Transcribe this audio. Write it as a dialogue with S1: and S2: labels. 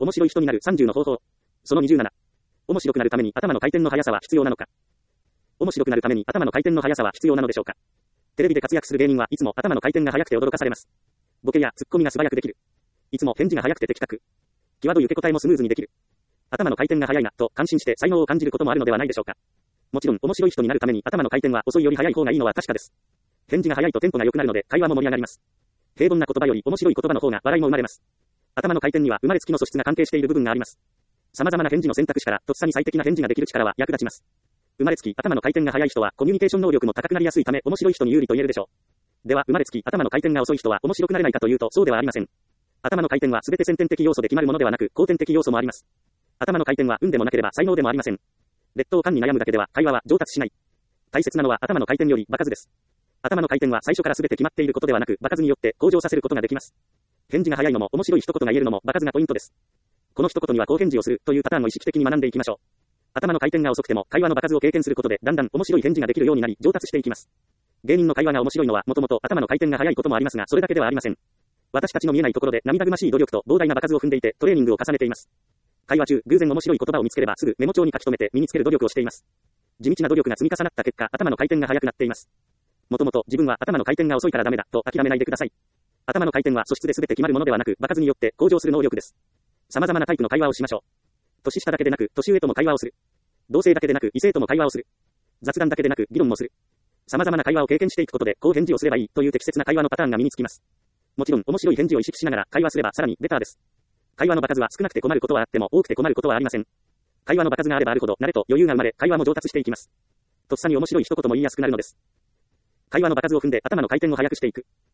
S1: 面白い人になる30の方法。その27。面白くなるために頭の回転の速さは必要なのか。面白くなるために頭の回転の速さは必要なのでしょうか。テレビで活躍する芸人はいつも頭の回転が速くて驚かされます。ボケやツッコミが素早くできる。いつも返事が速くて的確。際どい受け答えもスムーズにできる。頭の回転が速いな、と感心して才能を感じることもあるのではないでしょうか。もちろん面白い人になるために頭の回転は遅いより速い方がいいのは確かです。返事が速いとテンポが良くなるので会話も盛り上がります。平凡な言葉より面白い言葉の方が笑いも生まれます。頭の回転には生まれつきの素質が関係している部分があります。様々な返事の選択肢からとっさに最適な返事ができる力は役立ちます。生まれつき頭の回転が速い人はコミュニケーション能力も高くなりやすいため面白い人に有利と言えるでしょう。では生まれつき頭の回転が遅い人は面白くなれないかというとそうではありません。頭の回転は全て先天的要素で決まるものではなく後天的要素もあります。頭の回転は運でもなければ才能でもありません。劣等感に悩むだけでは会話は上達しない。大切なのは頭の回転より場数です。頭の回転は最初から全て決まっていることではなく場数によって向上させることができます。返事が早いのも面白い一言が言えるのも場数がポイントです。この一言にはこう返事をするというパターンを意識的に学んでいきましょう。頭の回転が遅くても会話の場数を経験することでだんだん面白い返事ができるようになり上達していきます。芸人の会話が面白いのはもともと頭の回転が速いこともありますがそれだけではありません。私たちの見えないところで涙ぐましい努力と膨大な場数を踏んでいてトレーニングを重ねています。会話中偶然面白い言葉を見つければすぐメモ帳に書き留めて身につける努力をしています。地道な努力が積み重なった結果頭の回転が速くなっています。もともと自分は頭の回転が遅いからダメだと諦めないでください。頭の回転は素質で全て決まるものではなく場数によって向上する能力です。様々なタイプの会話をしましょう。年下だけでなく年上とも会話をする。同性だけでなく異性とも会話をする。雑談だけでなく議論もする。様々な会話を経験していくことでこう返事をすればいいという適切な会話のパターンが身につきます。もちろん面白い返事を意識しながら会話すればさらにベターです。会話の場数は少なくて困ることはあっても多くて困ることはありません。会話の場数があればあるほど慣れと余裕が生まれ会話も上達していきます。とっさに面白い一言も言いやすくなるのです。会話の場数を踏んで頭の回転を速くしていく。